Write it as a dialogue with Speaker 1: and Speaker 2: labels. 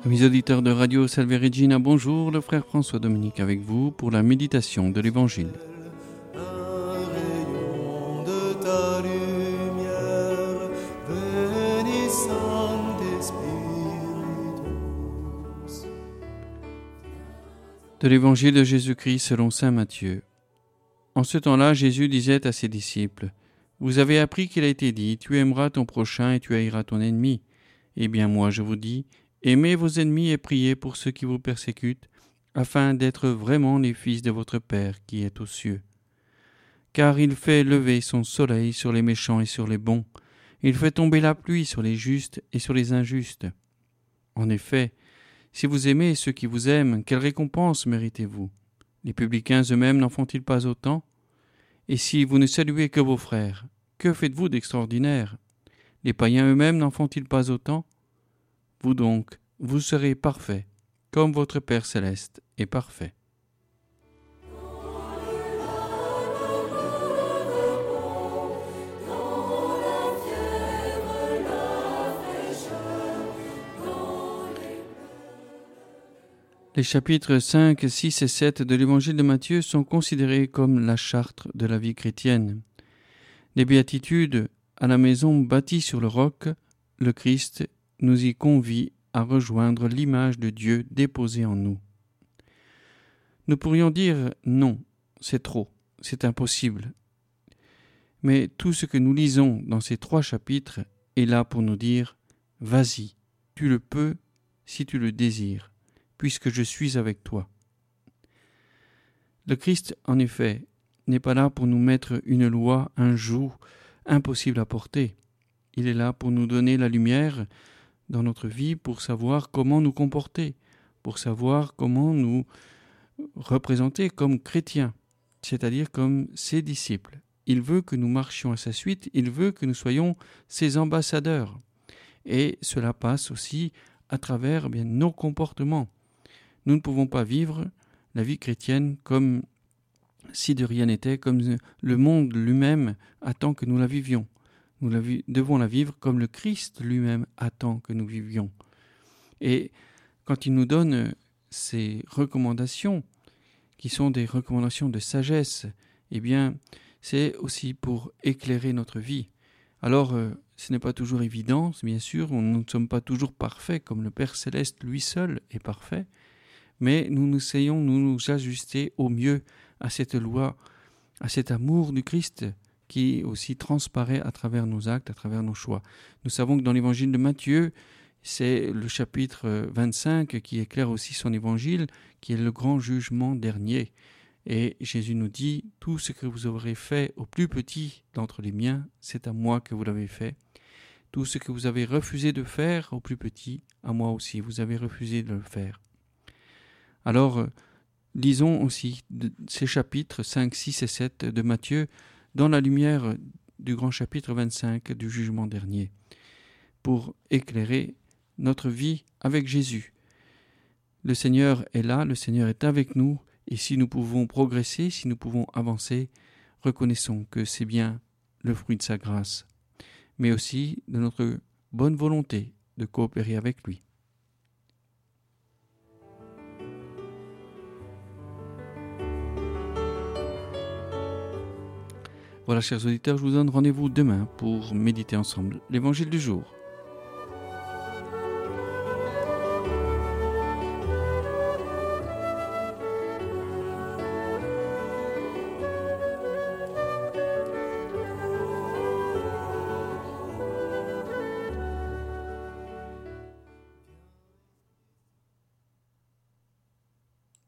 Speaker 1: Amis auditeurs de Radio Salve Regina, bonjour, le frère François Dominique avec vous pour la méditation de l'Évangile.
Speaker 2: Un rayon de ta lumière, veni Sancte Spiritus.
Speaker 1: De l'Évangile de Jésus-Christ selon saint Matthieu. En ce temps-là, Jésus disait à ses disciples, « Vous avez appris qu'il a été dit, tu aimeras ton prochain et tu haïras ton ennemi. Eh bien moi je vous dis, aimez vos ennemis et priez pour ceux qui vous persécutent, afin d'être vraiment les fils de votre Père qui est aux cieux. Car il fait lever son soleil sur les méchants et sur les bons, il fait tomber la pluie sur les justes et sur les injustes. En effet, si vous aimez ceux qui vous aiment, quelle récompense méritez-vous? Les publicains eux-mêmes n'en font-ils pas autant? Et si vous ne saluez que vos frères, que faites-vous d'extraordinaire? Les païens eux-mêmes n'en font-ils pas autant? Vous donc, vous serez parfaits, comme votre Père céleste est parfait. » Les chapitres 5, 6 et 7 de l'Évangile de Matthieu sont considérés comme la charte de la vie chrétienne. Les béatitudes à la maison bâtie sur le roc, le Christ nous y convie à rejoindre l'image de Dieu déposée en nous. Nous pourrions dire non, c'est trop, c'est impossible. Mais tout ce que nous lisons dans ces 3 chapitres est là pour nous dire « Vas-y, tu le peux si tu le désires, puisque je suis avec toi. » Le Christ, en effet, n'est pas là pour nous mettre une loi, un joug, impossible à porter. Il est là pour nous donner la lumière dans notre vie, pour savoir comment nous comporter, pour savoir comment nous représenter comme chrétiens, c'est-à-dire comme ses disciples. Il veut que nous marchions à sa suite, il veut que nous soyons ses ambassadeurs. Et cela passe aussi à travers nos comportements. Nous ne pouvons pas vivre la vie chrétienne comme si de rien n'était, comme le monde lui-même attend que nous la vivions. Nous devons la vivre comme le Christ lui-même attend que nous vivions. Et quand il nous donne ces recommandations, qui sont des recommandations de sagesse, eh bien, c'est aussi pour éclairer notre vie. Alors, ce n'est pas toujours évident, bien sûr, nous ne sommes pas toujours parfaits, comme le Père Céleste, lui seul, est parfait, mais nous essayons de nous ajuster au mieux à cette loi, à cet amour du Christ qui aussi transparaît à travers nos actes, à travers nos choix. Nous savons que dans l'évangile de Matthieu, c'est le chapitre 25 qui éclaire aussi son évangile, qui est le grand jugement dernier. Et Jésus nous dit, tout ce que vous aurez fait au plus petit d'entre les miens, c'est à moi que vous l'avez fait. Tout ce que vous avez refusé de faire au plus petit, à moi aussi, vous avez refusé de le faire. Alors, lisons aussi ces chapitres 5, 6 et 7 de Matthieu dans la lumière du grand chapitre 25 du jugement dernier, pour éclairer notre vie avec Jésus. Le Seigneur est là, le Seigneur est avec nous, et si nous pouvons progresser, si nous pouvons avancer, reconnaissons que c'est bien le fruit de sa grâce, mais aussi de notre bonne volonté de coopérer avec lui. Voilà, chers auditeurs, je vous donne rendez-vous demain pour méditer ensemble l'Évangile du jour.